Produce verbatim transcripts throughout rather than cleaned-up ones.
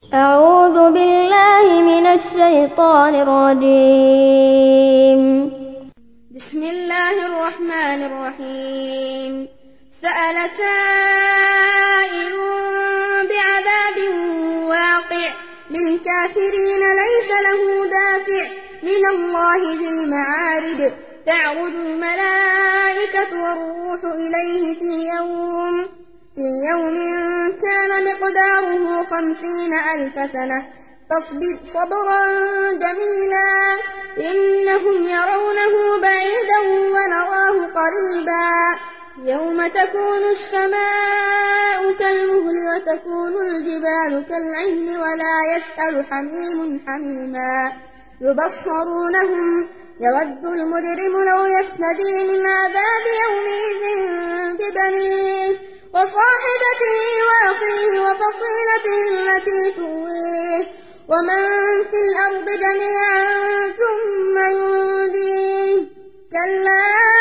أعوذ بالله من الشيطان الرجيم. بسم الله الرحمن الرحيم. سأل سائل بعذاب واقع للكافرين ليس له دافع من الله ذي المعارج تعرج الملائكة والروح إليه في يوم في يوم كان مقداره خمسين ألف سنة فاصبر صبرا جميلا إنهم يرونه بعيدا ونراه قريبا يوم تكون السماء كالمهل وتكون الجبال كالعهن ولا يسأل حميم حميما يبصرونهم يود المجرم لو يفتدي من عذاب يومئذ ببنيه وصاحبته وأخيه وفصيلته التي تؤويه ومن في الأرض جميعا ثم ينجيه كلا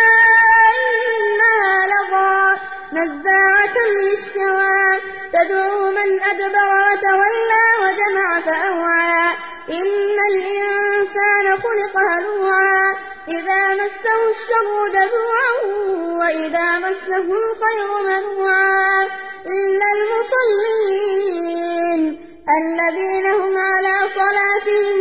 إنها لظى نزاعة للشوى تدعو من أدبر وتولى وجمع فأوعى إن الإنسان خلق هلوعا إذا مسه الشر جزوعا وإذا مسه الخير منوعا إلا المصلين الذين هم على صلاتهم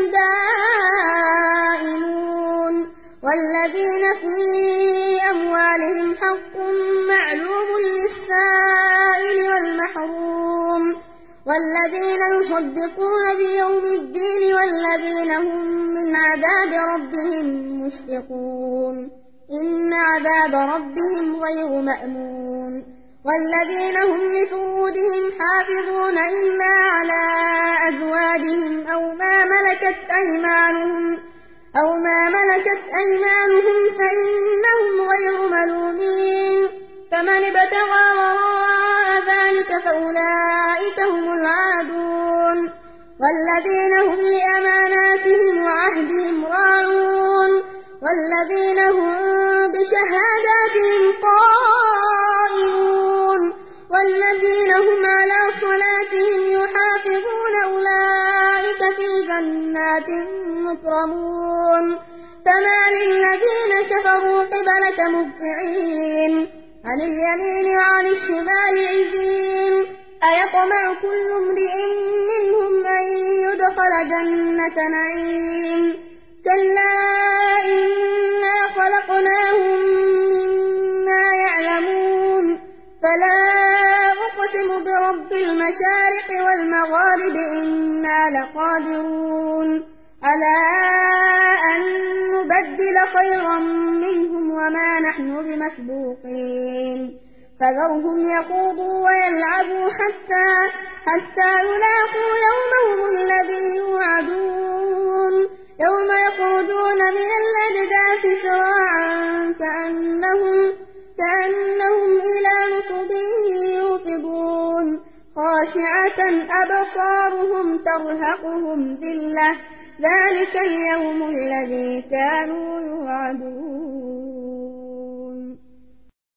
دائمون والذين في أموالهم حق معلوم للسائل والمحروم والذين يصدقون بيوم الدين والذين هم من عذاب ربهم مشفقون إن عذاب ربهم غير مأمون والذين هم لفروجهم حافظون إلا على أزواجهم أو ما ملكت أيمانهم أو ما ملكت أيمانهم فإنهم غير ملومين فمن ابتغى وراء ذلك فأولئك هم العادون والذين هم لأماناتهم وعهدهم راعون والذين هم بشهاداتهم قائمون والذين هم على صلاتهم يحافظون أولئك في جنات مكرمون فما للذين كفروا قبلك مهطعين عن اليمين وعن الشمال عزين أيطمع كل امرئ منهم أن يدخل جنة نعيم كلا إنا خلقناهم مما يعلمون فلا أقسم برب المشارق والمغارب إنا لقادرون على أن نبدل خيرا منهم وما نحن بمسبوقين فذرهم يخوضوا ويلعبوا حتى حتى يلاقوا يومهم الذي يوعدون يوم يخرجون من الأجداث سراعا كأنهم كأنهم إلى نصب يوقظون خاشعة أبصارهم ترهقهم ذلة ذلك اليوم الذي كانوا يوعدون.